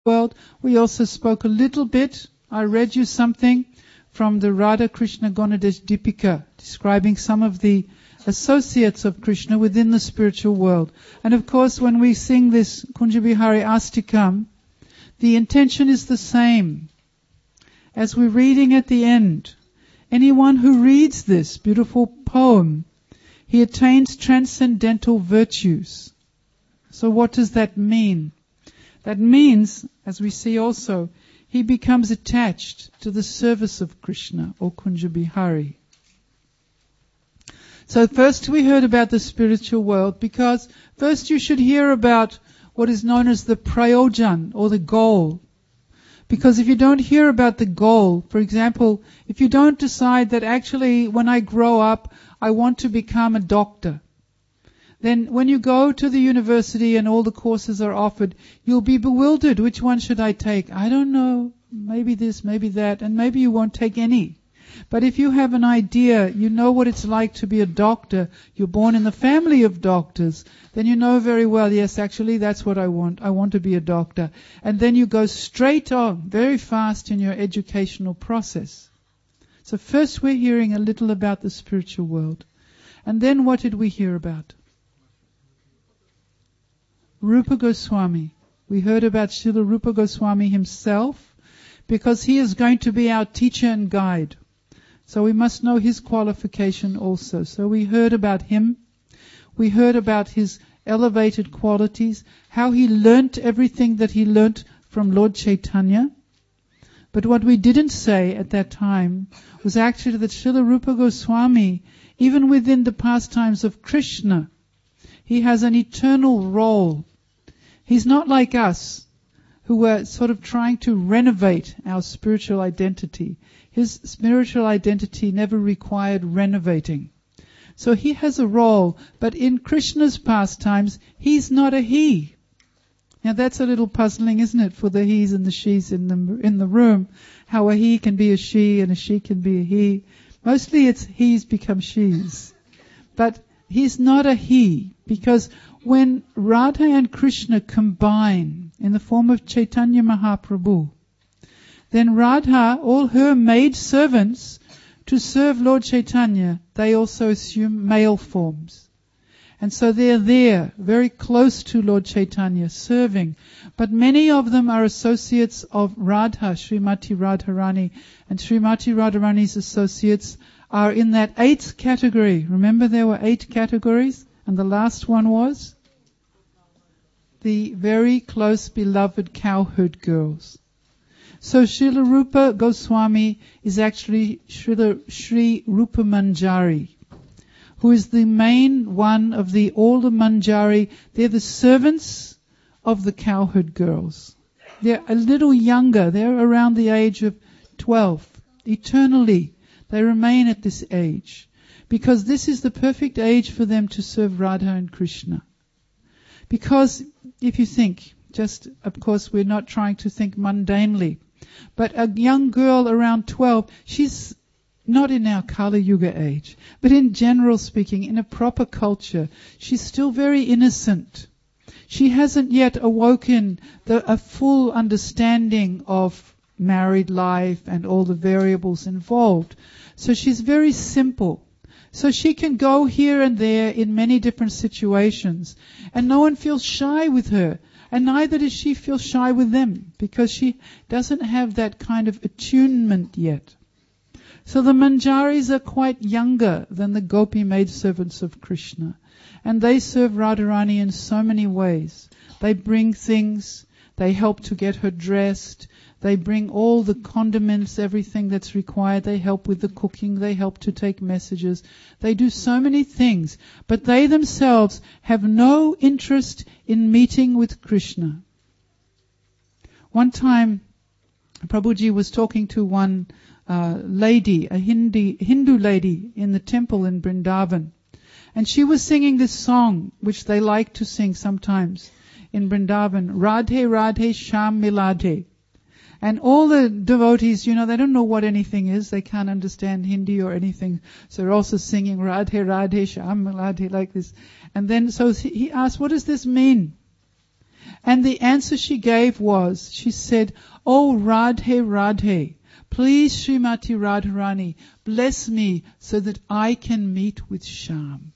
world. We also spoke a little bit. I read you something from the Radha Krishna Gonadesh Dipika describing some of the associates of Krishna within the spiritual world. And of course, when we sing this Kunja Bihari Astikam, the intention is the same as we're reading at the end. Anyone who reads this beautiful poem, he attains transcendental virtues. So what does that mean? That means, as we see also, he becomes attached to the service of Krishna or Kunja Bihari. So first we heard about the spiritual world, because first you should hear about what is known as the prayojan, or the goal. Because if you don't hear about the goal, for example, if you don't decide that actually when I grow up I want to become a doctor, then when you go to the university and all the courses are offered, you'll be bewildered. Which one should I take? I don't know. Maybe this, maybe that, and maybe you won't take any. But if you have an idea, you know what it's like to be a doctor, you're born in the family of doctors, then you know very well, yes, actually that's what I want. I want to be a doctor. And then you go straight on, very fast in your educational process. So first we're hearing a little about the spiritual world. And then what did we hear about? Rupa Goswami. We heard about Srila Rupa Goswami himself, because he is going to be our teacher and guide. So we must know his qualification also. So we heard about him. We heard about his elevated qualities, how he learnt everything that he learnt from Lord Chaitanya. But what we didn't say at that time was actually that Srila Rupa Goswami, even within the pastimes of Krishna, he has an eternal role. He's not like us, who were sort of trying to renovate our spiritual identity. His spiritual identity never required renovating. So he has a role, but in Krishna's pastimes, he's not a he. Now that's a little puzzling, isn't it, for the he's and the she's in the room, how a he can be a she and a she can be a he. Mostly it's he's become she's. But he's not a he, because when Radha and Krishna combine in the form of Chaitanya Mahaprabhu, then Radha, all her maid servants, to serve Lord Chaitanya, they also assume male forms. And so they're there, very close to Lord Chaitanya, serving. But many of them are associates of Radha, Srimati Radharani. And Srimati Radharani's associates are in that 8th category. Remember there were 8 categories? And the last one was the very close beloved cowherd girls. So Srila Rupa Goswami is actually Sri Rupa Manjari, who is the main one of all the Manjari. They're the servants of the cowherd girls. They're a little younger. They're around the age of 12. Eternally, they remain at this age, because this is the perfect age for them to serve Radha and Krishna. Because if you think, just of course we're not trying to think mundanely, but a young girl around 12, she's not in our Kali Yuga age, but in general speaking, in a proper culture, she's still very innocent. She hasn't yet awoken a full understanding of married life and all the variables involved. So she's very simple. So she can go here and there in many different situations, and no one feels shy with her, and neither does she feel shy with them, because she doesn't have that kind of attunement yet. So the Manjaris are quite younger than the Gopi maidservants of Krishna, and they serve Radharani in so many ways. They bring things, they help to get her dressed, they bring all the condiments, everything that's required. They help with the cooking. They help to take messages. They do so many things. But they themselves have no interest in meeting with Krishna. One time, Prabhuji was talking to one lady, a Hindu lady in the temple in Vrindavan. And she was singing this song, which they like to sing sometimes in Vrindavan, Radhe Radhe Sham Milade. And all the devotees, they don't know what anything is. They can't understand Hindi or anything. So they're also singing Radhe Radhe Sham Milade like this. And then so he asked, what does this mean? And the answer she gave was, she said, "Oh Radhe Radhe, please Srimati Radharani, bless me so that I can meet with Shyam."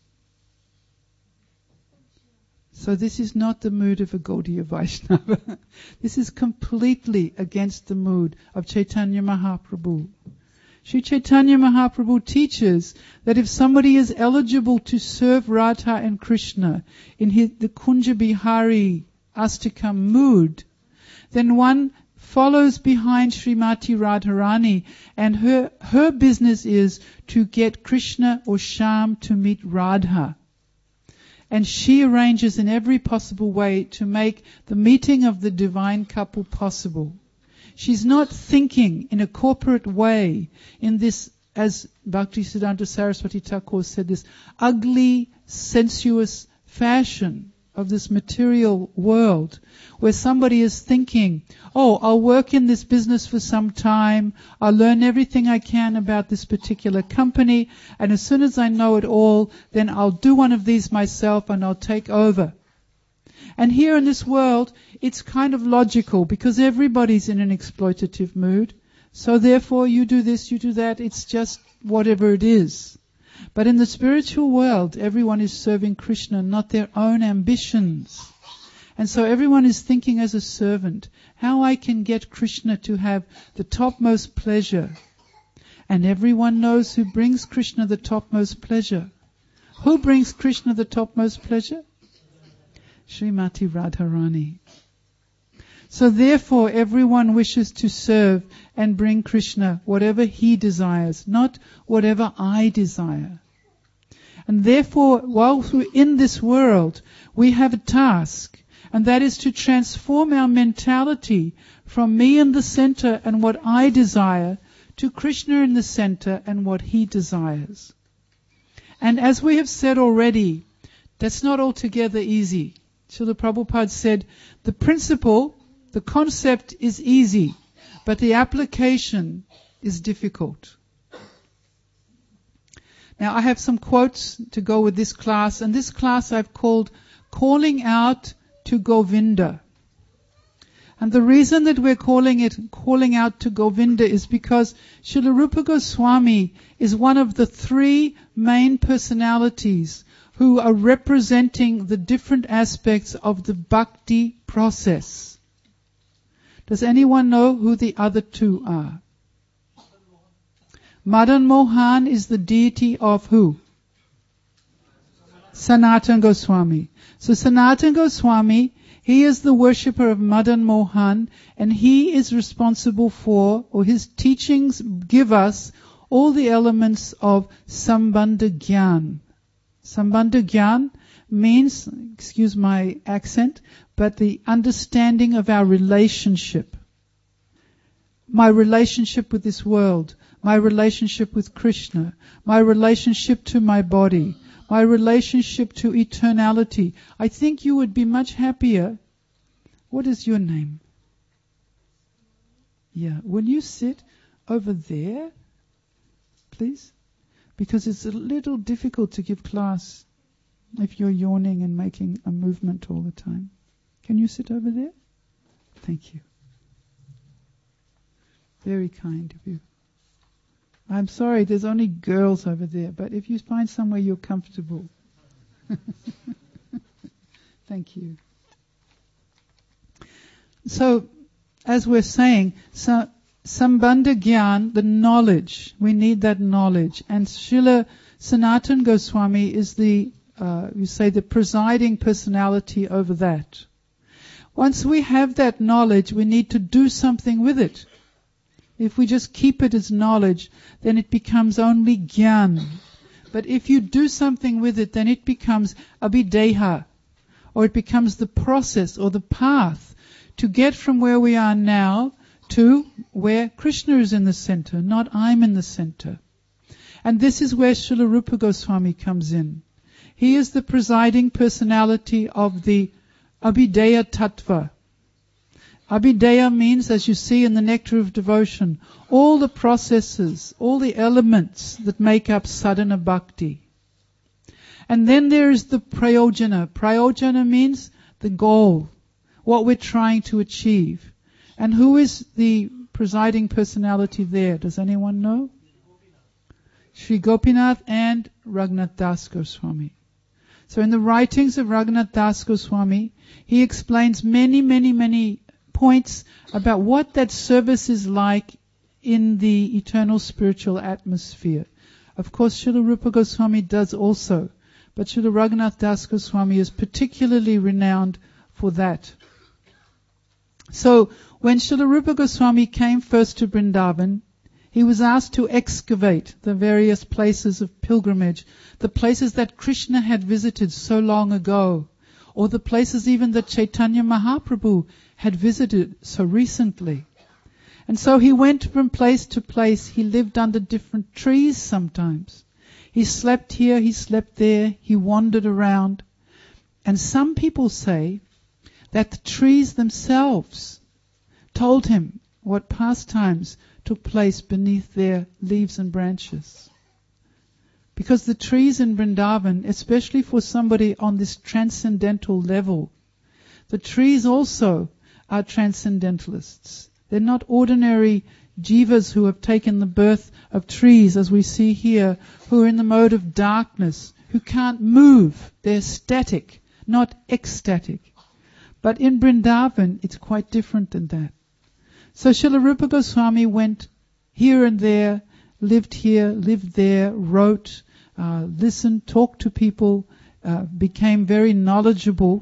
So this is not the mood of a Gaudiya Vaishnava. This is completely against the mood of Chaitanya Mahaprabhu. Sri Chaitanya Mahaprabhu teaches that if somebody is eligible to serve Radha and Krishna in the Kunja Bihari Astakam mood, then one follows behind Srimati Radharani, and her business is to get Krishna or Shyam to meet Radha. And she arranges in every possible way to make the meeting of the divine couple possible. She's not thinking in a corporate way in this, as Bhaktisiddhanta Saraswati Thakur said, this ugly, sensuous fashion of this material world, where somebody is thinking, "Oh, I'll work in this business for some time, I'll learn everything I can about this particular company, and as soon as I know it all, then I'll do one of these myself and I'll take over." And here in this world, it's kind of logical because everybody's in an exploitative mood. So therefore, you do this, you do that, it's just whatever it is. But in the spiritual world, everyone is serving Krishna, not their own ambitions. And so everyone is thinking as a servant, how I can get Krishna to have the topmost pleasure. And everyone knows who brings Krishna the topmost pleasure. Who brings Krishna the topmost pleasure? Srimati Radharani. So therefore everyone wishes to serve and bring Krishna whatever he desires, not whatever I desire. And therefore, while we're in this world, we have a task, and that is to transform our mentality from me in the center and what I desire to Krishna in the center and what he desires. And as we have said already, that's not altogether easy. Srila Prabhupada said, the principle, the concept is easy, but the application is difficult. Now I have some quotes to go with this class, and this class I've called Calling Out to Govinda. And the reason that we're calling it Calling Out to Govinda is because Srila Rupa Goswami is one of the three main personalities who are representing the different aspects of the bhakti process. Does anyone know who the other two are? Madan Mohan is the deity of who? Sanatana Goswami. So Sanatana Goswami, he is the worshipper of Madan Mohan, and he is responsible for, or his teachings give us all the elements of Sambandha Gyan. Sambandha Gyan means, excuse my accent, but the understanding of our relationship. My relationship with this world, my relationship with Krishna, my relationship to my body, my relationship to eternality. I think you would be much happier. What is your name? Yeah, will you sit over there, please? Because it's a little difficult to give class if you're yawning and making a movement all the time. Can you sit over there? Thank you. Very kind of you. I'm sorry, there's only girls over there, but if you find somewhere you're comfortable. Thank you. So, as we're saying, Sambandha Gyan, the knowledge, we need that knowledge. And Srila Sanatana Goswami is the presiding personality over that. Once we have that knowledge, we need to do something with it. If we just keep it as knowledge, then it becomes only Gyan. But if you do something with it, then it becomes Abhideha, or it becomes the process or the path to get from where we are now to where Krishna is in the center, not I'm in the center. And this is where Srila Rupa Goswami comes in. He is the presiding personality of the Abhideya Tattva. Abhideya means, as you see in the Nectar of Devotion, all the processes, all the elements that make up sadhana bhakti. And then there is the prayojana. Prayojana means the goal. what we're trying to achieve. And who is the presiding personality there? Does anyone know? Sri Gopinath and Raghunath Das Goswami. So in the writings of Raghunath Das Goswami, he explains many points about what that service is like in the eternal spiritual atmosphere. Of course, Srila Rupa Goswami does also, but Srila Raghunath Das Goswami is particularly renowned for that. So, when Srila Rupa Goswami came first to Vrindavan, he was asked to excavate the various places of pilgrimage, the places that Krishna had visited so long ago, or the places even that Chaitanya Mahaprabhu had visited so recently. And so he went from place to place. He lived under different trees sometimes. He slept here, he slept there, he wandered around. And some people say that the trees themselves told him what pastimes took place beneath their leaves and branches. Because the trees in Vrindavan, especially for somebody on this transcendental level, the trees also are transcendentalists. They're not ordinary jivas who have taken the birth of trees, as we see here, who are in the mode of darkness, who can't move. They're static, not ecstatic. But in Vrindavan, it's quite different than that. So Srila Rupa Goswami went here and there, lived here, lived there, wrote, listened, talked to people, became very knowledgeable.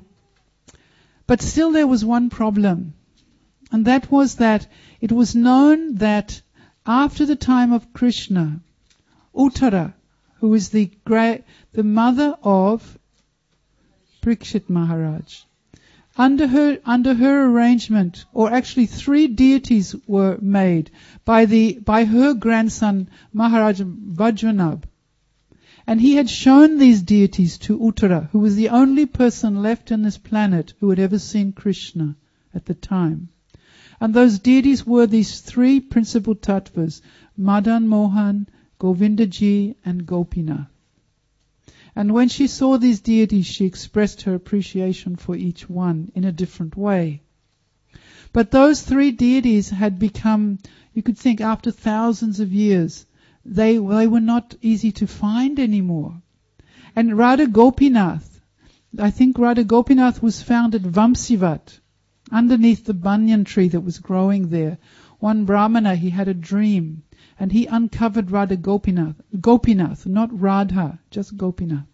But still there was one problem. And that was that it was known that after the time of Krishna, Uttara, who is the mother of Parikshit Maharaj, under her arrangement, or actually 3 deities were made by her grandson Maharaj Vajranabh. And he had shown these deities to Uttara, who was the only person left on this planet who had ever seen Krishna at the time. And those deities were these 3 principal tattvas, Madan Mohan, Govindaji and Gopinath. And when she saw these deities, she expressed her appreciation for each one in a different way. But those 3 deities had become, you could think after thousands of years, they were not easy to find anymore. And Radha Gopinath, I think Radha Gopinath was found at Vamsivat, underneath the banyan tree that was growing there. One Brahmana, he had a dream, and he uncovered Radha Gopinath, not Radha, just Gopinath.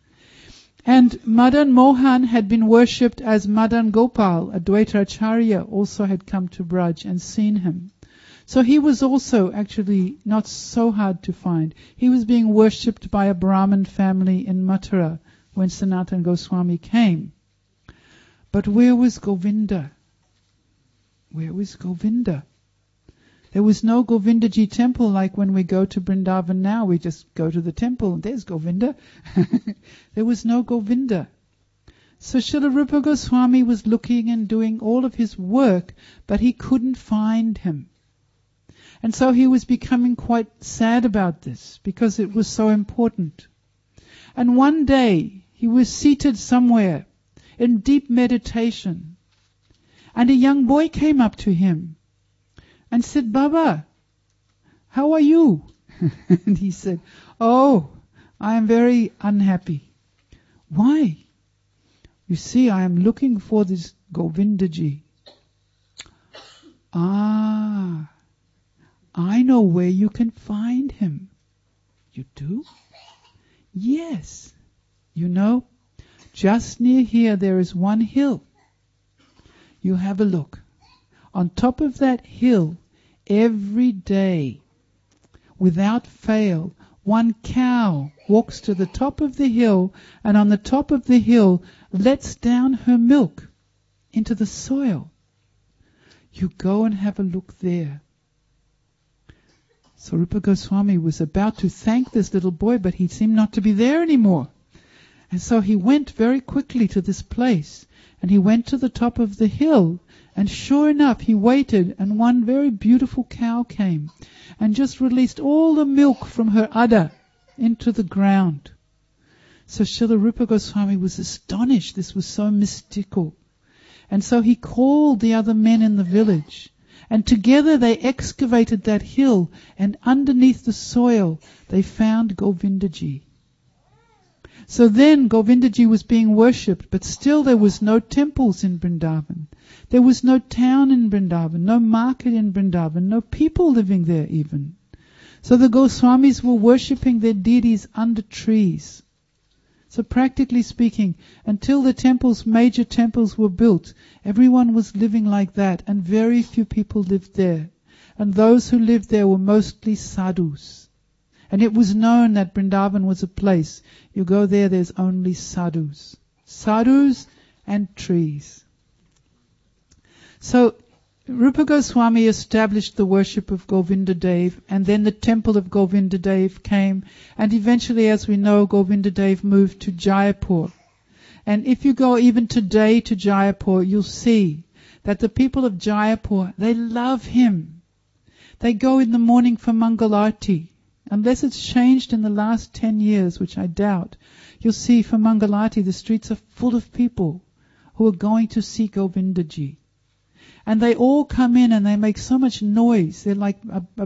And Madan Mohan had been worshipped as Madan Gopal. Advaita Acharya also had come to Braj and seen him. So he was also actually not so hard to find. He was being worshipped by a Brahmin family in Mathura when Sanatana Goswami came. But where was Govinda? Where was Govinda? There was no Govindaji temple like when we go to Vrindavan now. We just go to the temple and there's Govinda. There was no Govinda. So Srila Rupa Goswami was looking and doing all of his work, but he couldn't find him. And so he was becoming quite sad about this because it was so important. And one day he was seated somewhere in deep meditation, and a young boy came up to him and said, "Baba, how are you?" And he said, "Oh, I am very unhappy." "Why?" "You see, I am looking for this Govindaji." "Ah, I know where you can find him." "You do?" "Yes. You know, just near here there is one hill. You have a look. On top of that hill, every day, without fail, one cow walks to the top of the hill, and on the top of the hill lets down her milk into the soil. You go and have a look there." So Rupa Goswami was about to thank this little boy, but he seemed not to be there anymore. And so he went very quickly to this place, and he went to the top of the hill, and sure enough he waited, and one very beautiful cow came and just released all the milk from her udder into the ground. So Srila Rupa Goswami was astonished. This was so mystical. And so he called the other men in the village. And together they excavated that hill, and underneath the soil they found Govindaji. So then Govindaji was being worshipped, but still there was no temples in Vrindavan. There was no town in Vrindavan, no market in Vrindavan, no people living there even. So the Goswamis were worshipping their deities under trees. So practically speaking, until the temples, major temples were built, everyone was living like that, and very few people lived there. And those who lived there were mostly sadhus. And it was known that Vrindavan was a place, you go there, there's only sadhus. Sadhus and trees. So Rupa Goswami established the worship of Govinda Dev, and then the temple of Govinda Dev came, and eventually, as we know, Govinda Dev moved to Jaipur. And if you go even today to Jaipur, you'll see that the people of Jaipur, they love him. They go in the morning for Mangalarti. Unless it's changed in the last 10 years, which I doubt, you'll see for Mangalarti the streets are full of people who are going to see Govindaji. And they all come in and they make so much noise. They're like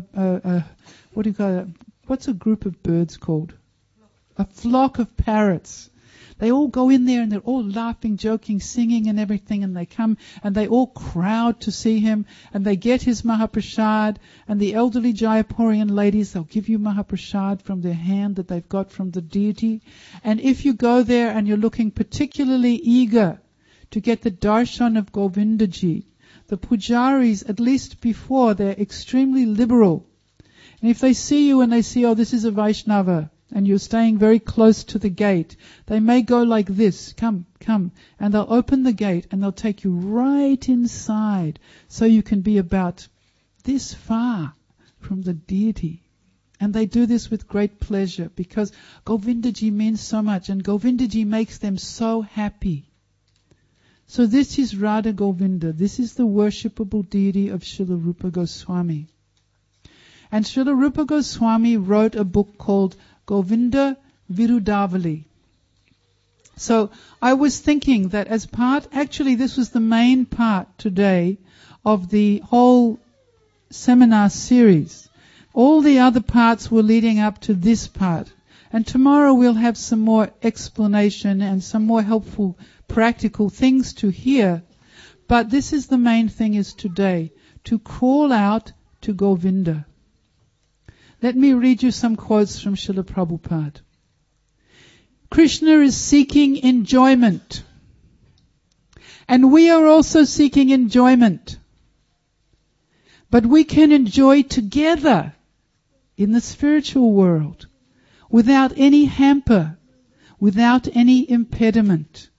what do you call it? What's a group of birds called? A flock of parrots. They all go in there and they're all laughing, joking, singing and everything, and they come and they all crowd to see him, and they get his Mahaprasad, and the elderly Jayapurian ladies, they'll give you Mahaprasad from their hand that they've got from the deity. And if you go there and you're looking particularly eager to get the darshan of Govindaji, the pujaris, at least before, they're extremely liberal. And if they see you and they see, oh, this is a Vaishnava, and you're staying very close to the gate, they may go like this, come, and they'll open the gate and they'll take you right inside so you can be about this far from the deity. And they do this with great pleasure because Govindaji means so much, and Govindaji makes them so happy. So this is Radha Govinda. This is the worshipable deity of Srila Rupa Goswami. And Srila Rupa Goswami wrote a book called Govinda Virudavali. So I was thinking that as part, actually this was the main part today of the whole seminar series. All the other parts were leading up to this part. And tomorrow we'll have some more explanation and some more helpful practical things to hear. But this is the main thing is today, to call out to Govinda. Let me read you some quotes from Srila Prabhupada. Krishna is seeking enjoyment. And we are also seeking enjoyment. But we can enjoy together in the spiritual world without any hamper, without any impediment.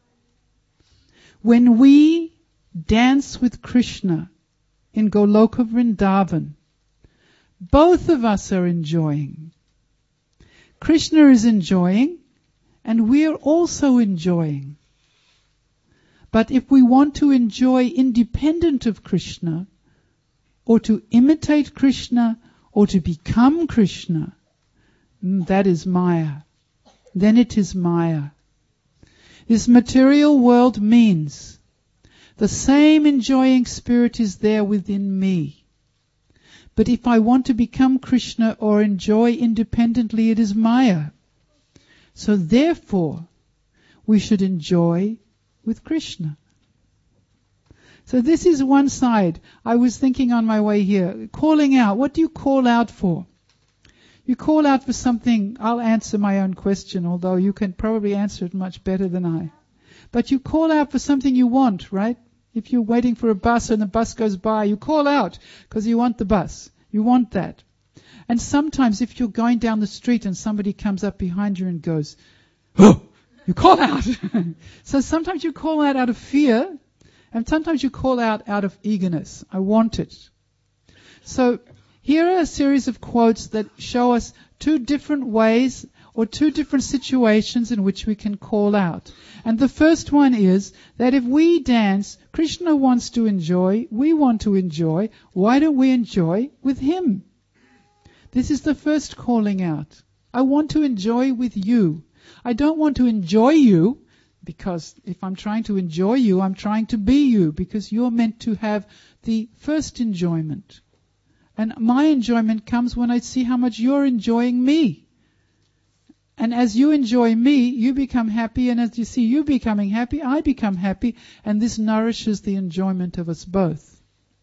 When we dance with Krishna in Goloka Vrindavan, both of us are enjoying. Krishna is enjoying, and we are also enjoying. But if we want to enjoy independent of Krishna, or to imitate Krishna, or to become Krishna, that is Maya. Then it is Maya. This material world means the same enjoying spirit is there within me. But if I want to become Krishna or enjoy independently, it is Maya. So therefore, we should enjoy with Krishna. So this is one side. I was thinking on my way here, calling out. What do you call out for? You call out for something. I'll answer my own question, although you can probably answer it much better than I. But you call out for something you want, right? If you're waiting for a bus and the bus goes by, you call out because you want the bus. You want that. And sometimes if you're going down the street and somebody comes up behind you and goes, oh, you call out. So sometimes you call out of fear, and sometimes you call out of eagerness. I want it. So here are a series of quotes that show us two different ways or two different situations in which we can call out. And the first one is that if we dance, Krishna wants to enjoy, we want to enjoy, why don't we enjoy with him? This is the first calling out. I want to enjoy with you. I don't want to enjoy you, Because if I'm trying to enjoy you, I'm trying to be you, because you're meant to have the first enjoyment. And my enjoyment comes when I see how much you're enjoying me. And as you enjoy me, you become happy, and as you see you becoming happy, I become happy, and this nourishes the enjoyment of us both.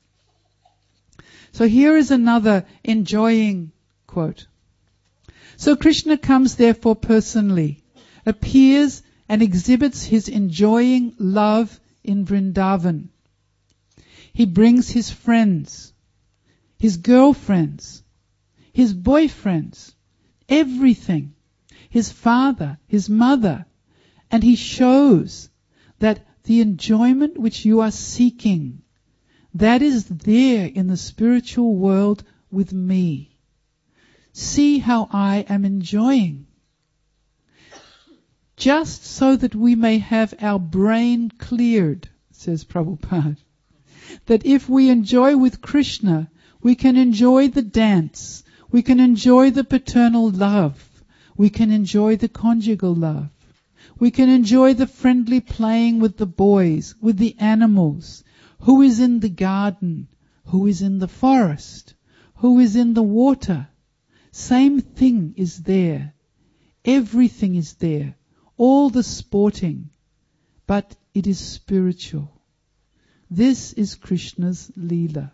So here is another enjoying quote. So Krishna comes therefore personally, appears and exhibits his enjoying love in Vrindavan. He brings his friends, his girlfriends, his boyfriends, everything, his father, his mother, and he shows that the enjoyment which you are seeking, that is there in the spiritual world with me. See how I am enjoying. Just so that we may have our brain cleared, says Prabhupada. That if we enjoy with Krishna, we can enjoy the dance, we can enjoy the paternal love, we can enjoy the conjugal love, we can enjoy the friendly playing with the boys, with the animals, who is in the garden, who is in the forest, who is in the water. Same thing is there. Everything is there. All the sporting, but it is spiritual. This is Krishna's Leela.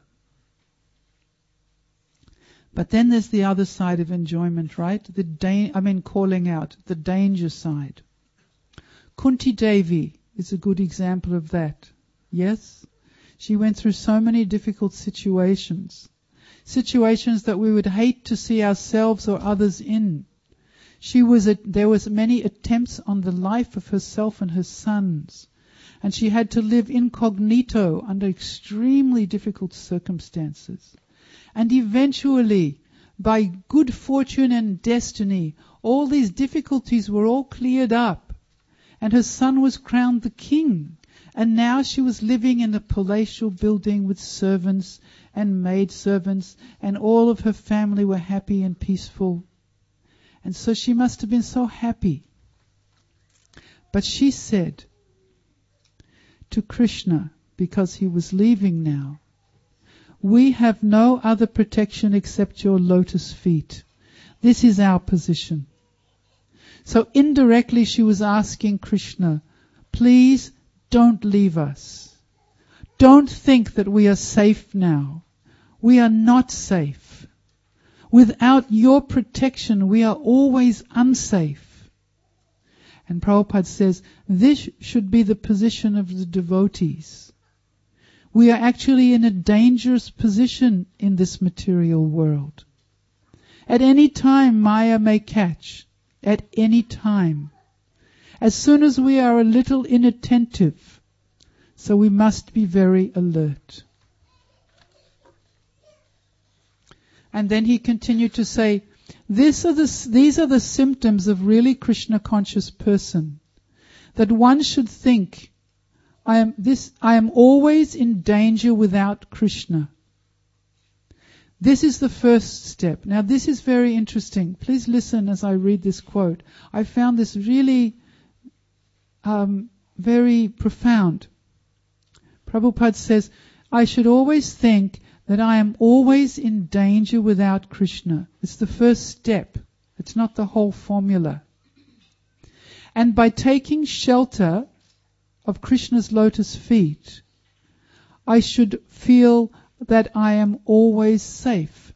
But then there's the other side of enjoyment, right? Calling out, the danger side. Kunti Devi is a good example of that. Yes? She went through so many difficult situations. Situations that we would hate to see ourselves or others in. There was many attempts on the life of herself and her sons, and she had to live incognito under extremely difficult circumstances. And eventually, by good fortune and destiny, all these difficulties were all cleared up, and her son was crowned the king, and now she was living in a palatial building with servants and maidservants, and all of her family were happy and peaceful. And so she must have been so happy. But she said to Krishna, because he was leaving now, we have no other protection except your lotus feet. This is our position. So indirectly she was asking Krishna, please don't leave us. Don't think that we are safe now. We are not safe. Without your protection, we are always unsafe. And Prabhupada says, this should be the position of the devotees. We are actually in a dangerous position in this material world. At any time, Maya may catch. At any time. As soon as we are a little inattentive. So we must be very alert. And then he continued to say, these are the symptoms of really Krishna conscious person. That one should think, I am always in danger without Krishna. This is the first step. Now this is very interesting. Please listen as I read this quote. I found this really very profound. Prabhupada says, I should always think that I am always in danger without Krishna. It's the first step. It's not the whole formula. And by taking shelter of Krishna's lotus feet, I should feel that I am always safe.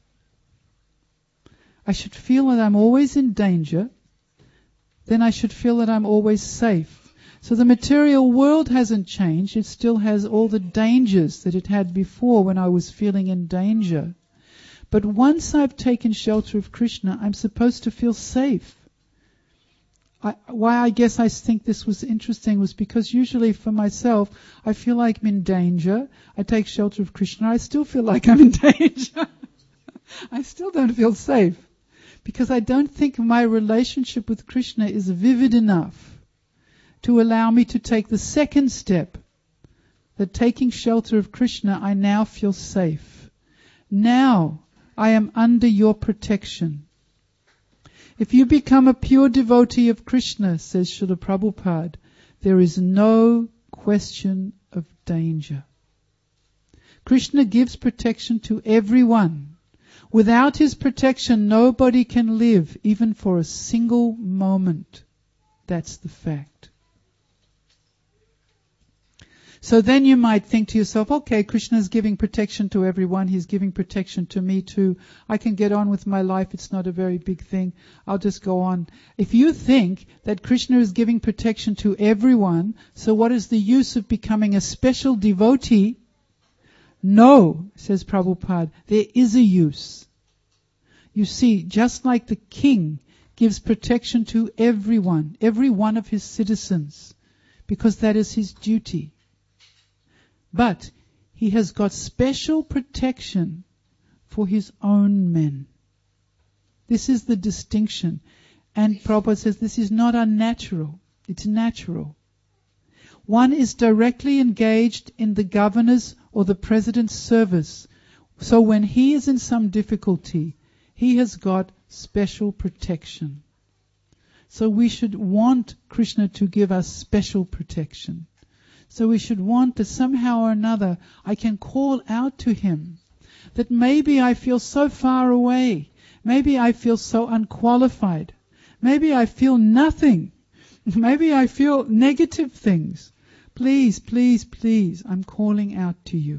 I should feel that I'm always in danger. Then I should feel that I'm always safe. So the material world hasn't changed. It still has all the dangers that it had before when I was feeling in danger. But once I've taken shelter of Krishna, I'm supposed to feel safe. Why I guess I think this was interesting was because usually for myself, I feel like I'm in danger. I take shelter of Krishna. I still feel like I'm in danger. I still don't feel safe. Because I don't think my relationship with Krishna is vivid enough to allow me to take the second step, that taking shelter of Krishna, I now feel safe. Now I am under your protection. If you become a pure devotee of Krishna, says Srila Prabhupada, there is no question of danger. Krishna gives protection to everyone. Without his protection, nobody can live, even for a single moment. That's the fact. So then you might think to yourself, okay, Krishna is giving protection to everyone. He's giving protection to me too. I can get on with my life. It's not a very big thing. I'll just go on. If you think that Krishna is giving protection to everyone, so what is the use of becoming a special devotee? No, says Prabhupada, there is a use. You see, just like the king gives protection to everyone, every one of his citizens, because that is his duty. But he has got special protection for his own men. This is the distinction. And Prabhupada says this is not unnatural. It's natural. One is directly engaged in the governor's or the president's service. So when he is in some difficulty, he has got special protection. So we should want Krishna to give us special protection. So we should want that somehow or another I can call out to him. That maybe I feel so far away. Maybe I feel so unqualified. Maybe I feel nothing. Maybe I feel negative things. Please, please, please, I'm calling out to you.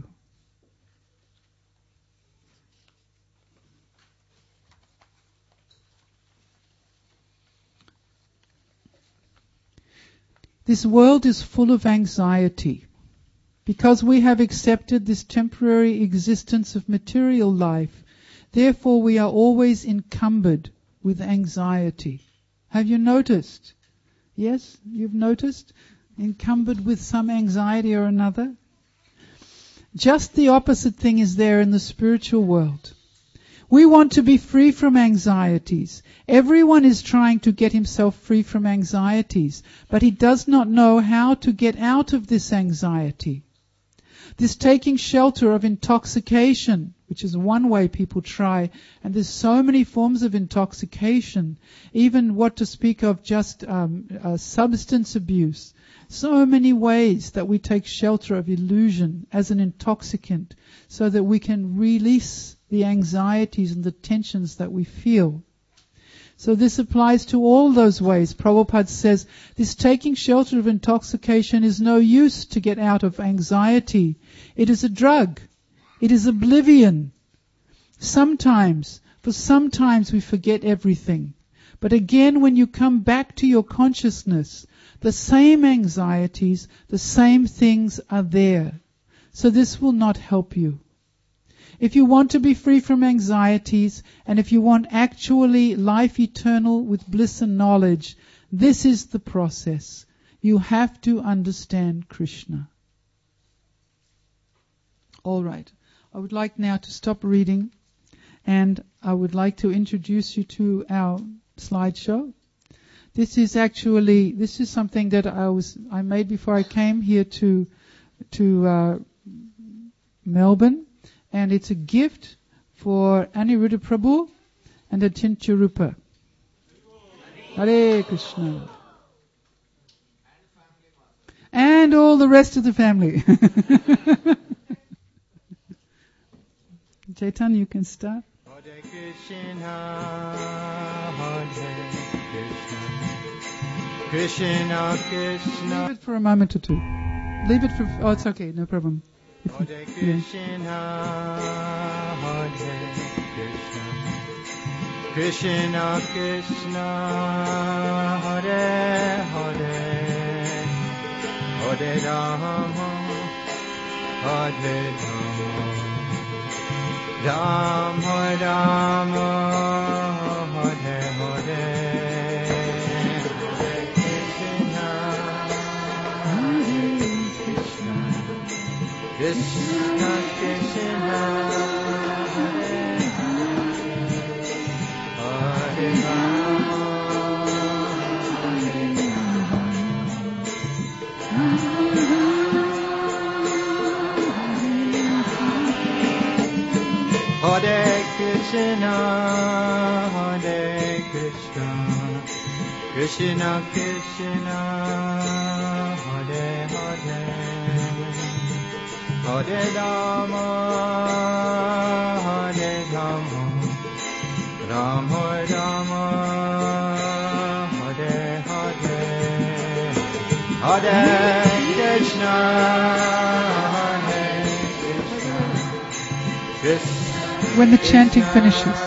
This world is full of anxiety. Because we have accepted this temporary existence of material life, therefore we are always encumbered with anxiety. Have you noticed? Yes, you've noticed? Encumbered with some anxiety or another? Just the opposite thing is there in the spiritual world. We want to be free from anxieties. Everyone is trying to get himself free from anxieties, but he does not know how to get out of this anxiety. This taking shelter of intoxication, which is one way people try, and there's so many forms of intoxication, even what to speak of just substance abuse. So many ways that we take shelter of illusion as an intoxicant so that we can release the anxieties and the tensions that we feel. So this applies to all those ways. Prabhupada says, this taking shelter of intoxication is no use to get out of anxiety. It is a drug. It is oblivion. Sometimes we forget everything. But again, when you come back to your consciousness, the same anxieties, the same things are there. So this will not help you. If you want to be free from anxieties, and if you want actually life eternal with bliss and knowledge, this is the process. You have to understand Krishna. All right. I would like now to stop reading, and I would like to introduce you to our slideshow. This is something that I made before I came here to Melbourne. And it's a gift for Aniruddha Prabhu and Achintya Rupa. Hare Krishna. And all the rest of the family. Chaitanya, you can start. Hare Krishna, Hare Krishna, Krishna Krishna. Leave it for a moment or two. It's okay, no problem. Hare Krishna, Hare Krishna, Krishna Krishna, Hare Hare, Hare Rama, Hare Rama, Rama Rama, Hare Hare. Krishna Krishna, Hare Hare, Hare Rama, Hare Krishna, Hare Krishna, Krishna Krishna Hare Hare Hare Rama Hare Rama Rama Rama Hare Hare Hare Krishna Hare Krishna Krishna When the chanting finishes.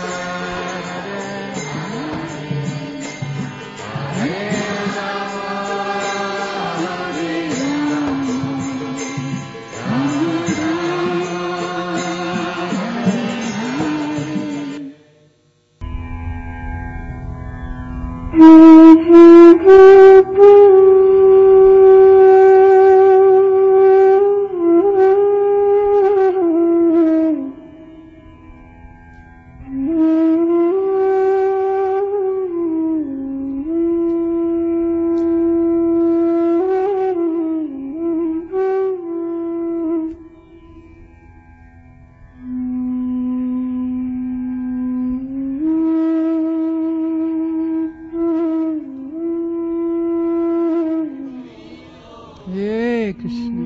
Hare Krishna.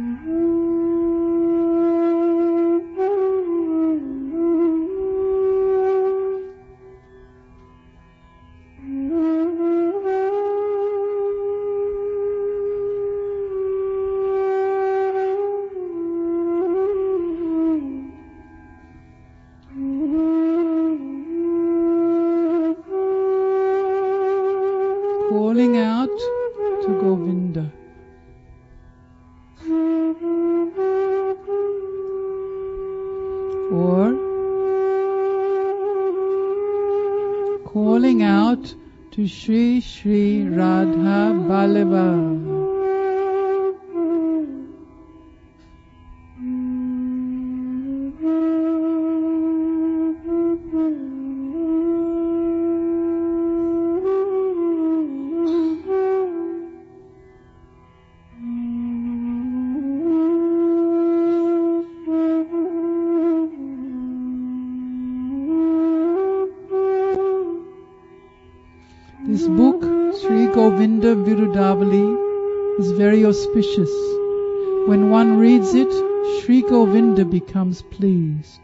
Calling out to Govinda. Or calling out to Shri Shri Radha Ballabha. This book, Sri Govinda Virudavali, is very auspicious. When one reads it, Sri Govinda becomes pleased.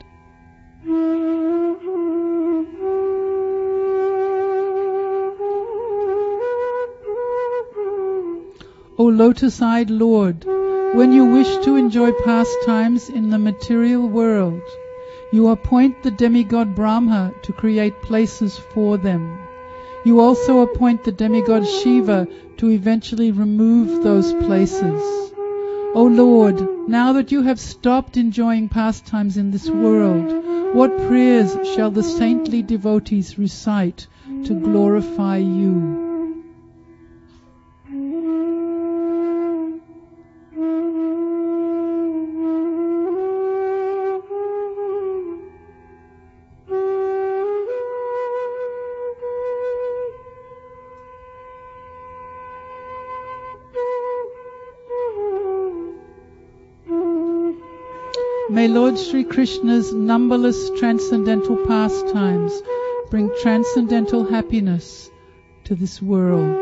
O lotus-eyed Lord, when you wish to enjoy pastimes in the material world, you appoint the demigod Brahma to create places for them. You also appoint the demigod Shiva to eventually remove those places. O Lord, now that you have stopped enjoying pastimes in this world, what prayers shall the saintly devotees recite to glorify you? May Lord Sri Krishna's numberless transcendental pastimes bring transcendental happiness to this world.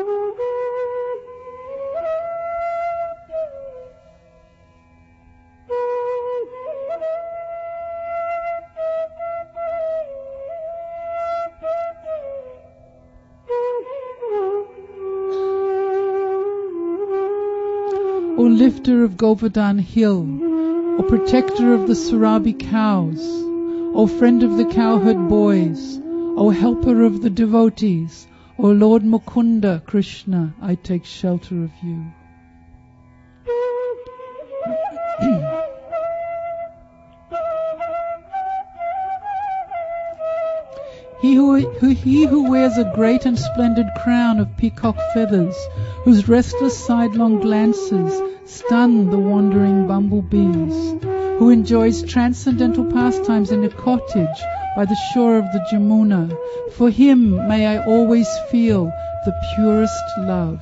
O lifter of Govardhan Hill, O protector of the Surabi cows, O friend of the cowherd boys, O helper of the devotees, O Lord Mukunda Krishna, I take shelter of you. He who wears a great and splendid crown of peacock feathers, whose restless sidelong glances stun the wandering bumblebees, who enjoys transcendental pastimes in a cottage by the shore of the Jamuna, for him may I always feel the purest love.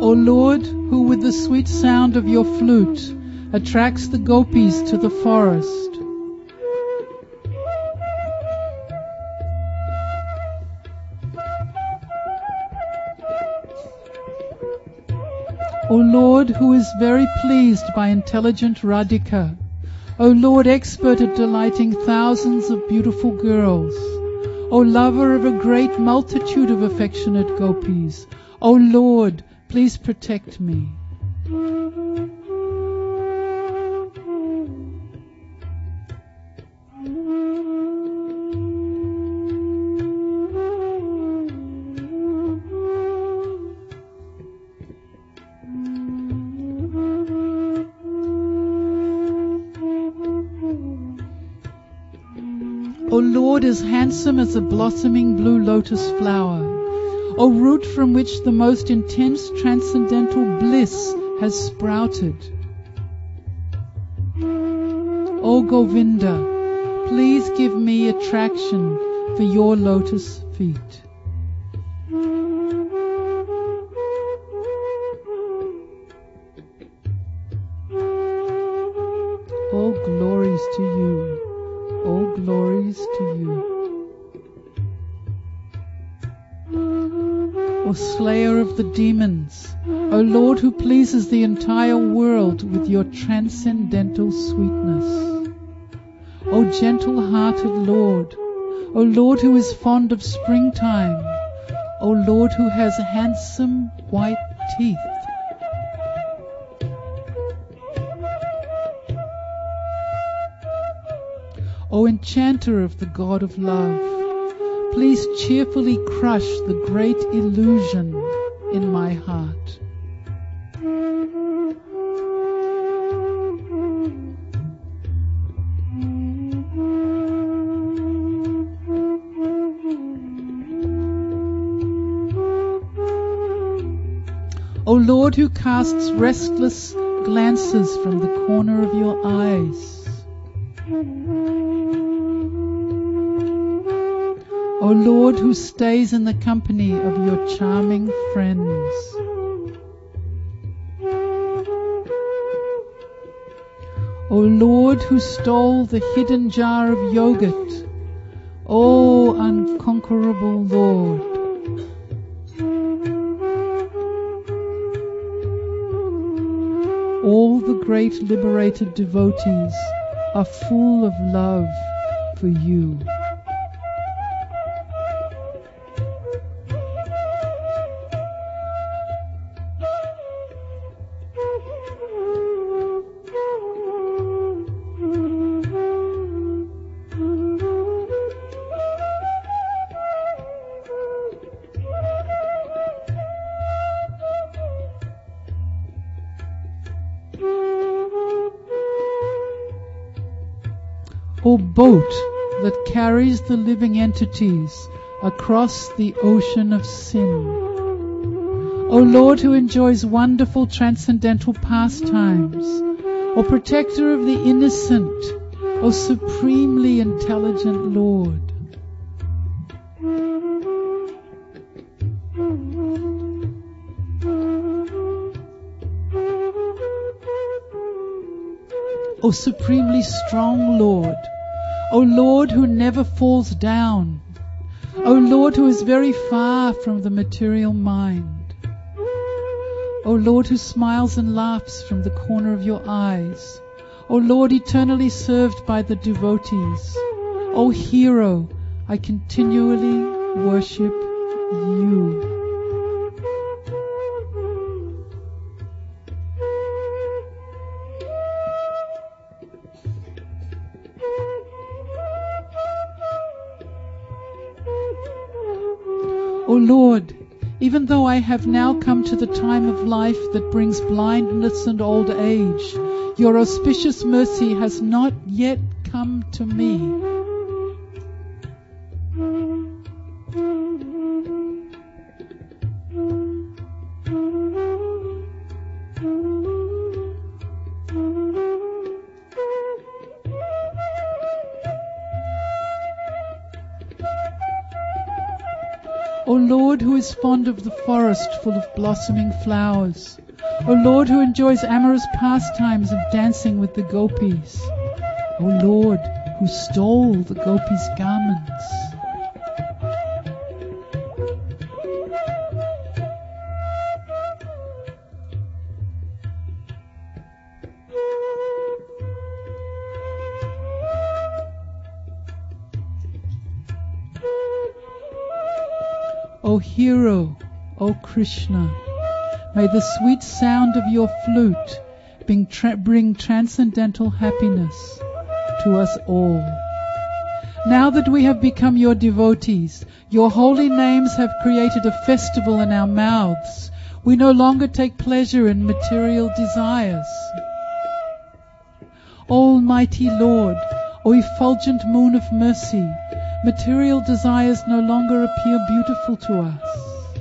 O Lord, who with the sweet sound of your flute attracts the gopis to the forest. O Lord, who is very pleased by intelligent Radhika. O Lord, expert at delighting thousands of beautiful girls. O lover of a great multitude of affectionate gopis. O Lord, please protect me. O Lord, as handsome as a blossoming blue lotus flower, O root from which the most intense transcendental bliss has sprouted. O Govinda, please give me attraction for your lotus feet. All glories to you. All glories to you. O slayer of the demons, O Lord who pleases the entire world with your transcendental sweetness. O gentle-hearted Lord, O Lord who is fond of springtime, O Lord who has handsome white teeth. O enchanter of the God of love, please cheerfully crush the great illusion in my heart. O Lord who casts restless glances from the corner of your eyes. O Lord who stays in the company of your charming friends. O Lord who stole the hidden jar of yogurt. O unconquerable Lord. All the great liberated devotees are full of love for you. O boat that carries the living entities across the ocean of sin. O Lord who enjoys wonderful transcendental pastimes. O protector of the innocent. O supremely intelligent Lord. O supremely strong Lord. O Lord who never falls down. O Lord who is very far from the material mind. O Lord who smiles and laughs from the corner of your eyes. O Lord eternally served by the devotees. O hero, I continually worship you. O Lord, even though I have now come to the time of life that brings blindness and old age, your auspicious mercy has not yet come to me. O Lord, who is fond of the forest full of blossoming flowers. O Lord, who enjoys amorous pastimes of dancing with the gopis. O Lord, who stole the gopis' garments. O hero, O Krishna, may the sweet sound of your flute bring transcendental happiness to us all. Now that we have become your devotees, your holy names have created a festival in our mouths. We no longer take pleasure in material desires. Almighty Lord, O effulgent moon of mercy, material desires no longer appear beautiful to us.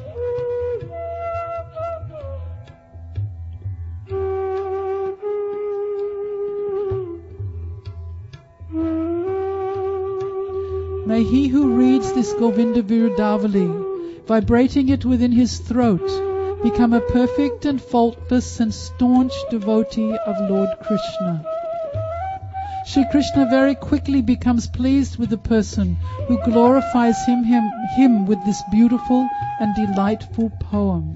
May he who reads this Govinda Viradavali, vibrating it within his throat, become a perfect and faultless and staunch devotee of Lord Krishna. Shri Krishna very quickly becomes pleased with the person who glorifies him with this beautiful and delightful poem.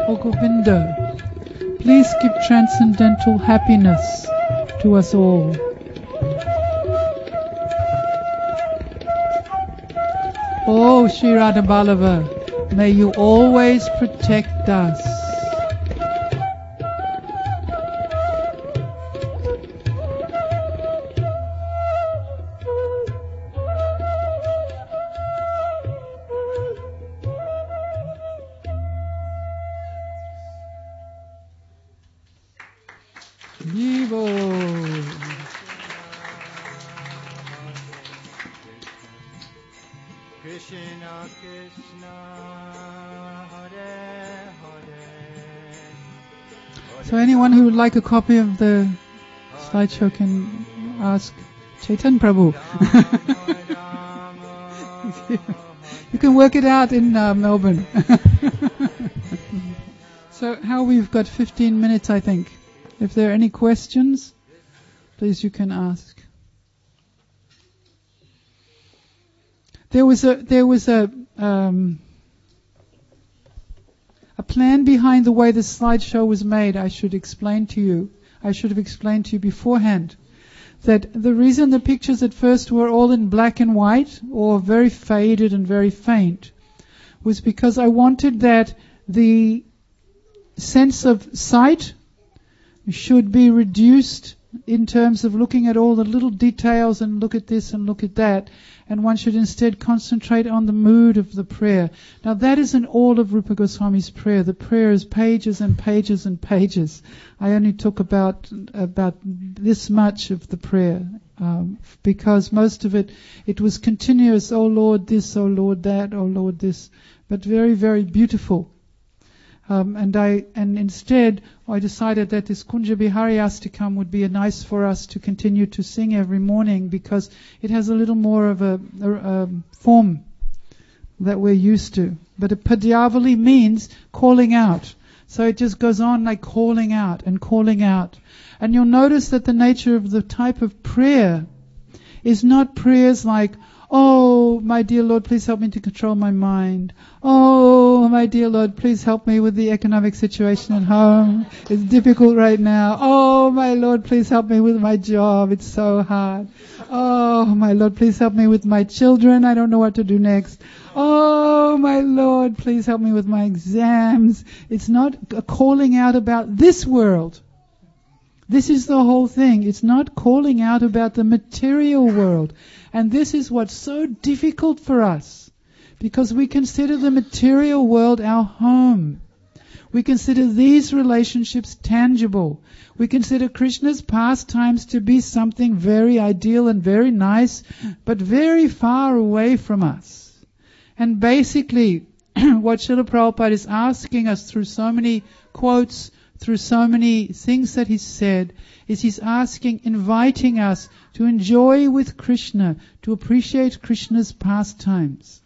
or Govinda, please give transcendental happiness to us all. Oh, Sri Radha Ballava, may you always protect us. Krishna Krishna Hare Hare. So anyone who would like a copy of the slideshow can ask Chaitanya Prabhu. You can work it out in Melbourne. So how we've got 15 minutes, I think. If there are any questions, please you can ask. There was a plan behind the way the slideshow was made. I should have explained to you beforehand that the reason the pictures at first were all in black and white or very faded and very faint was because I wanted that the sense of sight should be reduced in terms of looking at all the little details and look at this and look at that, and one should instead concentrate on the mood of the prayer. Now that isn't all of Rupa Goswami's prayer. The prayer is pages and pages and pages. I only took about this much of the prayer because most of it was continuous. Oh Lord this, oh Lord that, oh Lord this, but very, very beautiful. And instead I decided that this Kunja Bihari Astakam would be nice for us to continue to sing every morning because it has a little more of a form that we're used to. But a Padyavali means calling out. So it just goes on like calling out and calling out. And you'll notice that the nature of the type of prayer is not prayers like, oh, my dear Lord, please help me to control my mind. Oh, my dear Lord, please help me with the economic situation at home. It's difficult right now. Oh, my Lord, please help me with my job. It's so hard. Oh, my Lord, please help me with my children. I don't know what to do next. Oh, my Lord, please help me with my exams. It's not a calling out about this world. This is the whole thing. It's not calling out about the material world. And this is what's so difficult for us. Because we consider the material world our home. We consider these relationships tangible. We consider Krishna's pastimes to be something very ideal and very nice, but very far away from us. And basically, what Srila Prabhupada is asking us through so many quotes, through so many things that he said, is he's inviting us to enjoy with Krishna, to appreciate Krishna's pastimes.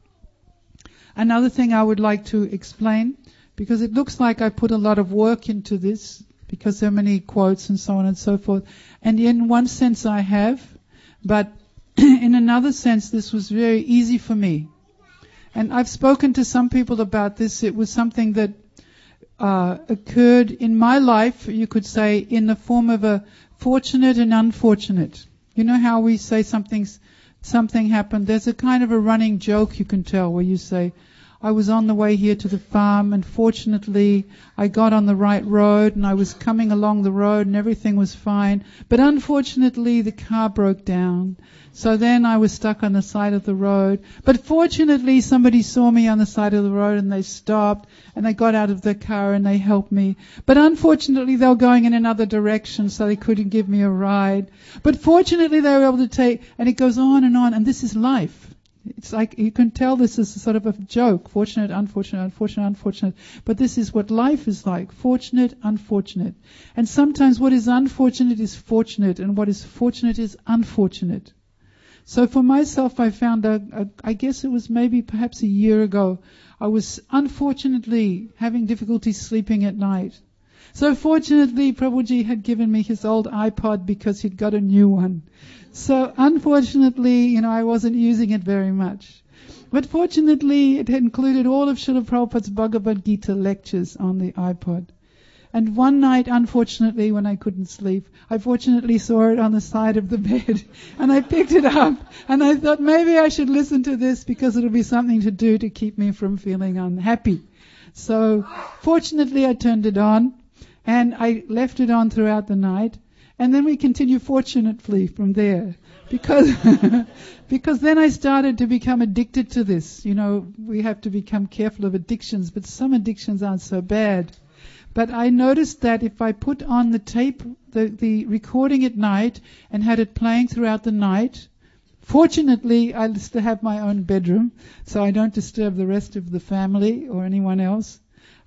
Another thing I would like to explain, because it looks like I put a lot of work into this, because there are many quotes and so on and so forth. And in one sense I have, but in another sense this was very easy for me. And I've spoken to some people about this. It was something that occurred in my life, you could say, in the form of a fortunate and unfortunate. You know how we say something happened? There's a kind of a running joke you can tell where you say, I was on the way here to the farm and fortunately I got on the right road and I was coming along the road and everything was fine. But unfortunately the car broke down. So then I was stuck on the side of the road. But fortunately somebody saw me on the side of the road and they stopped and they got out of the car and they helped me. But unfortunately they were going in another direction so they couldn't give me a ride. But fortunately they were able to take, and it goes on, and this is life. It's like, you can tell this is a sort of a joke. Fortunate, unfortunate, unfortunate, unfortunate. But this is what life is like. Fortunate, unfortunate. And sometimes what is unfortunate is fortunate, and what is fortunate is unfortunate. So for myself, I found I guess it was maybe perhaps a year ago, I was unfortunately having difficulty sleeping at night. So fortunately, Prabhuji had given me his old iPod because he'd got a new one. So unfortunately, I wasn't using it very much. But fortunately, it had included all of Srila Prabhupada's Bhagavad Gita lectures on the iPod. And one night, unfortunately, when I couldn't sleep, I fortunately saw it on the side of the bed. And I picked it up. And I thought maybe I should listen to this because it'll be something to do to keep me from feeling unhappy. So fortunately, I turned it on. And I left it on throughout the night. And then we continued fortunately from there. Because because then I started to become addicted to this. You know, we have to become careful of addictions, but some addictions aren't so bad. But I noticed that if I put on the tape, the recording at night, and had it playing throughout the night, fortunately I used to have my own bedroom, so I don't disturb the rest of the family or anyone else.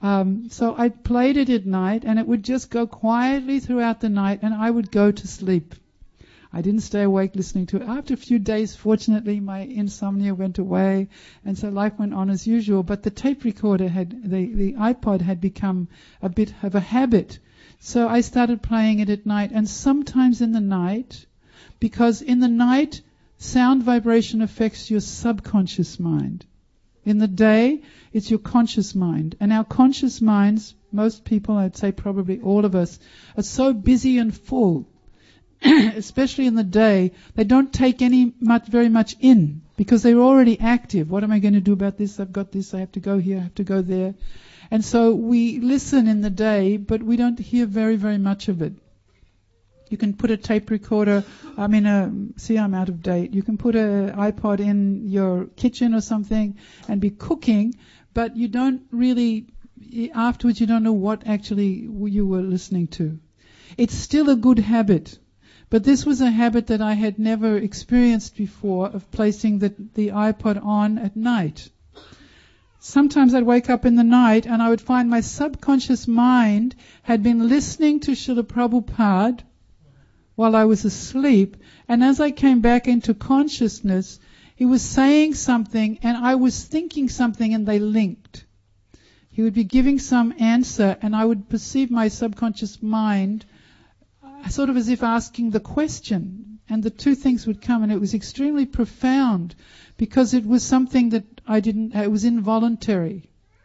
So I played it at night, and it would just go quietly throughout the night, and I would go to sleep. I didn't stay awake listening to it. After a few days, fortunately, my insomnia went away, and so life went on as usual. But the tape recorder the iPod had become a bit of a habit. So I started playing it at night, and sometimes in the night, because in the night, sound vibration affects your subconscious mind. In the day, it's your conscious mind. And our conscious minds, most people, I'd say probably all of us, are so busy and full. Especially in the day, they don't take very much in because they're already active. What am I going to do about this? I've got this, I have to go here, I have to go there. And so we listen in the day, but we don't hear very, very much of it. You can put a tape recorder, see I'm out of date. You can put an iPod in your kitchen or something and be cooking, but you don't really, afterwards you don't know what actually you were listening to. It's still a good habit. But this was a habit that I had never experienced before of placing the iPod on at night. Sometimes I'd wake up in the night and I would find my subconscious mind had been listening to Srila Prabhupada while I was asleep, and as I came back into consciousness, he was saying something and I was thinking something and they linked. He would be giving some answer and I would perceive my subconscious mind sort of as if asking the question, and the two things would come, and it was extremely profound because it was something that it was involuntary.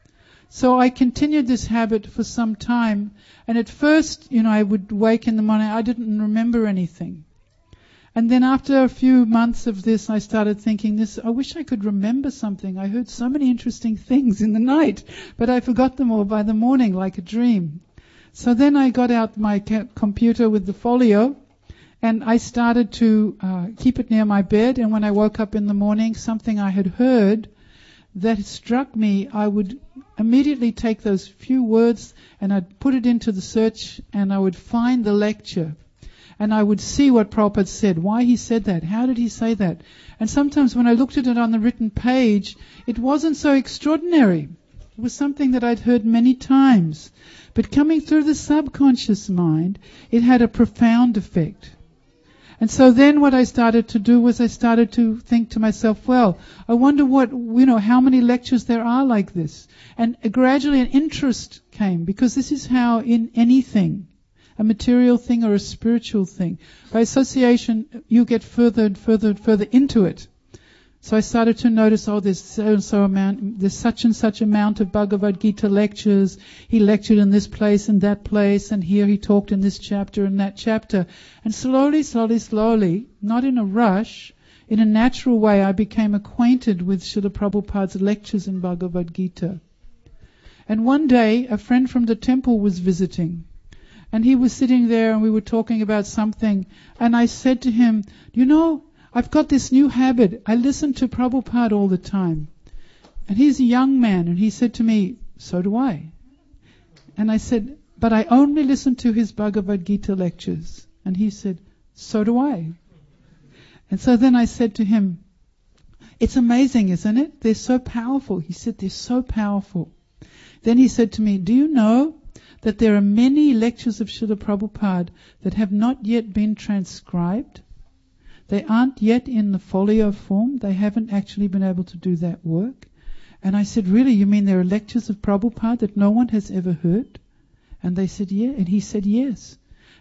So I continued this habit for some time, and at first, I would wake in the morning, I didn't remember anything. And then after a few months of this, I started thinking I wish I could remember something. I heard so many interesting things in the night, but I forgot them all by the morning like a dream. So then I got out my computer with the folio, and I started to keep it near my bed, and when I woke up in the morning, something I had heard that struck me, I would immediately take those few words and I'd put it into the search, and I would find the lecture. And I would see what Prabhupada said, why he said that, how did he say that. And sometimes when I looked at it on the written page, it wasn't so extraordinary. It was something that I'd heard many times. But coming through the subconscious mind, it had a profound effect. And so then what I started to do was I started to think to myself, well, I wonder how many lectures there are like this. And gradually an interest came, because this is how in anything, a material thing or a spiritual thing, by association you get further and further and further into it. So I started to notice, there's such and such amount of Bhagavad Gita lectures. He lectured in this place and that place, and here he talked in this chapter and that chapter. And slowly, not in a rush, in a natural way, I became acquainted with Srila Prabhupada's lectures in Bhagavad Gita. And one day, a friend from the temple was visiting. And he was sitting there and we were talking about something. And I said to him, I've got this new habit. I listen to Prabhupada all the time. And he's a young man, and he said to me, so do I. And I said, but I only listen to his Bhagavad Gita lectures. And he said, so do I. And so then I said to him, it's amazing, isn't it? They're so powerful. He said, they're so powerful. Then he said to me, do you know that there are many lectures of Srila Prabhupada that have not yet been transcribed? They aren't yet in the folio form. They haven't actually been able to do that work. And I said, really, you mean there are lectures of Prabhupada that no one has ever heard? And they said, yeah. And he said, yes.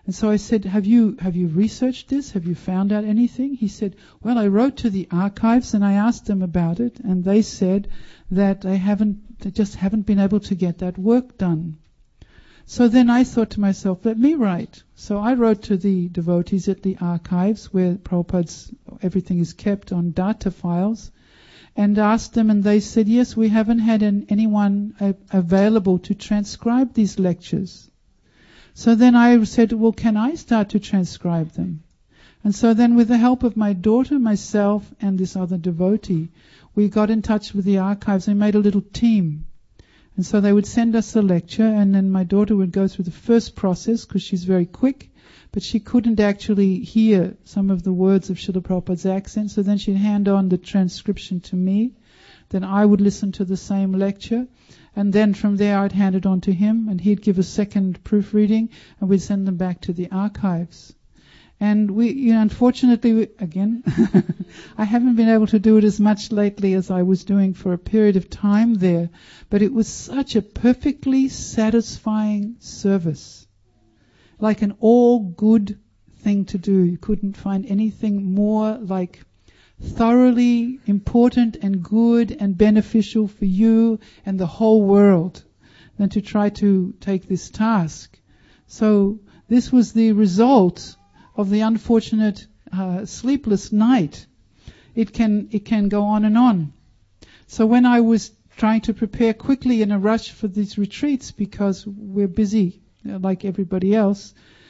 And so I said, have you researched this? Have you found out anything? He said, well, I wrote to the archives and I asked them about it, and they said that they just haven't been able to get that work done. So then I thought to myself, let me write. So I wrote to the devotees at the archives where Prabhupada's everything is kept on data files, and asked them, and they said, yes, we haven't had anyone available to transcribe these lectures. So then I said, well, can I start to transcribe them? And so then with the help of my daughter, myself, and this other devotee, we got in touch with the archives and made a little team. And so they would send us the lecture, and then my daughter would go through the first process, because she's very quick, but she couldn't actually hear some of the words of Srila Prabhupada's accent, so then she'd hand on the transcription to me. Then I would listen to the same lecture, and then from there I'd hand it on to him, and he'd give a second proofreading, and we'd send them back to the archives. And unfortunately, again, I haven't been able to do it as much lately as I was doing for a period of time there, but it was such a perfectly satisfying service. Like an all good thing to do. You couldn't find anything more like thoroughly important and good and beneficial for you and the whole world than to try to take this task. So this was the result of the unfortunate sleepless night. It can go on and on. So when I was trying to prepare quickly in a rush for these retreats, because we're busy like everybody else,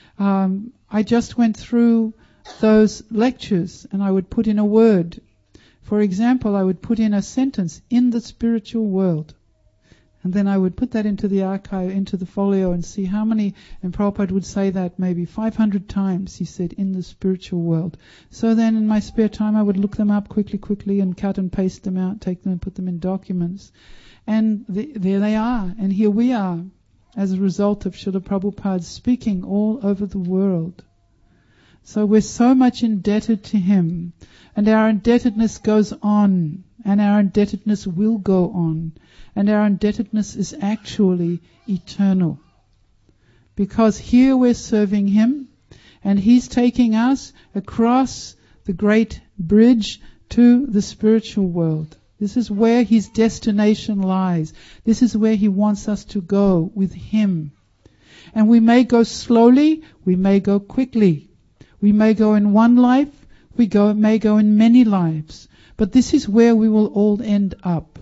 I just went through those lectures and I would put in a word. For example, I would put in a sentence, in the spiritual world. And then I would put that into the archive, into the folio, and see how many, and Prabhupada would say that maybe 500 times, he said, in the spiritual world. So then in my spare time I would look them up quickly and cut and paste them out, take them and put them in documents. And there they are, and here we are, as a result of Srila Prabhupada speaking all over the world. So we're so much indebted to him, and our indebtedness goes on, and our indebtedness will go on, and our indebtedness is actually eternal. Because here we're serving him, and he's taking us across the great bridge to the spiritual world. This is where his destination lies. This is where he wants us to go with him. And we may go slowly, we may go quickly. We may go in one life, may go in many lives. But this is where we will all end up.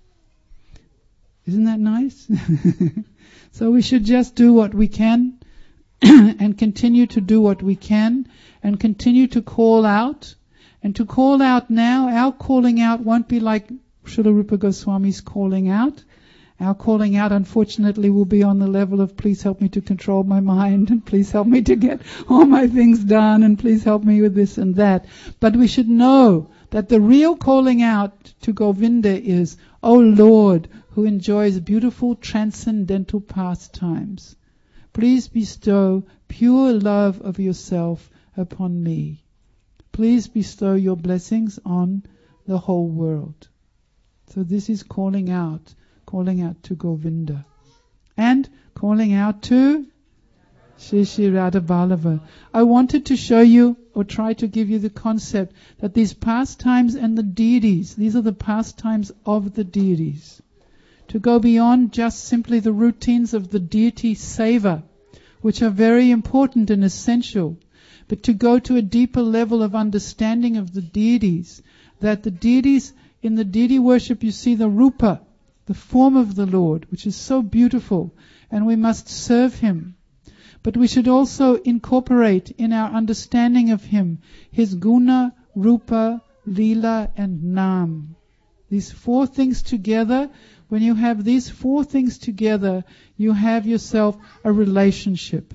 Isn't that nice? So we should just do what we can and continue to do what we can and continue to call out. And to call out now, our calling out won't be like Srila Rupa Goswami's calling out. Our calling out, unfortunately, will be on the level of please help me to control my mind, and please help me to get all my things done, and please help me with this and that. But we should know that the real calling out to Govinda is, O Lord, who enjoys beautiful transcendental pastimes, please bestow pure love of yourself upon me. Please bestow your blessings on the whole world. So this is calling out to Govinda. And calling out to Shri Shri Radha Vallabha. I wanted to show you, or try to give you the concept, that these pastimes and the deities, these are the pastimes of the deities. To go beyond just simply the routines of the deity seva, which are very important and essential, but to go to a deeper level of understanding of the deities, that the deities, in the deity worship you see the rupa, the form of the Lord, which is so beautiful, and we must serve him. But we should also incorporate in our understanding of him his guna, rupa, lila, and nam. These four things together, when you have these four things together, you have yourself a relationship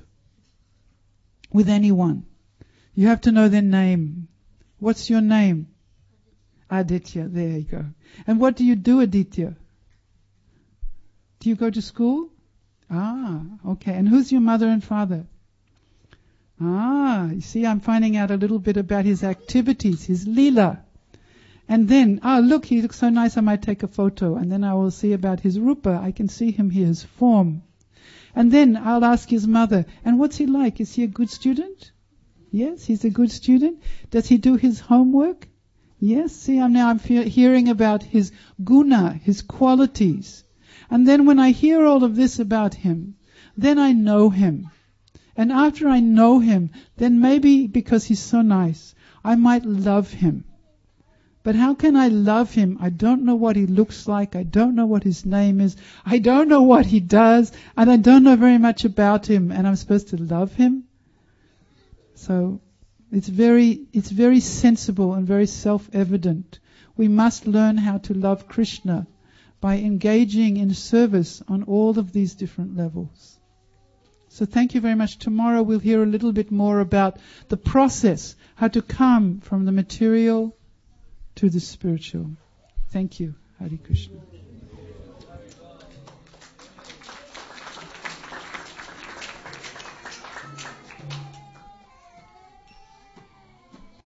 with anyone. You have to know their name. What's your name? Aditya, there you go. And what do you do, Aditya? Do you go to school? Ah, okay. And who's your mother and father? Ah, you see, I'm finding out a little bit about his activities, his lila. And then, look, he looks so nice, I might take a photo. And then I will see about his rupa. I can see him here, his form. And then I'll ask his mother, and what's he like? Is he a good student? Yes, he's a good student. Does he do his homework? Yes. See, I'm hearing about his guna, his qualities. And then when I hear all of this about him, then I know him. And after I know him, then maybe because he's so nice, I might love him. But how can I love him? I don't know what he looks like. I don't know what his name is. I don't know what he does. And I don't know very much about him. And I'm supposed to love him? So it's very sensible and very self-evident. We must learn how to love Krishna by engaging in service on all of these different levels. So thank you very much. Tomorrow we'll hear a little bit more about the process, how to come from the material to the spiritual. Thank you. Hare Krishna.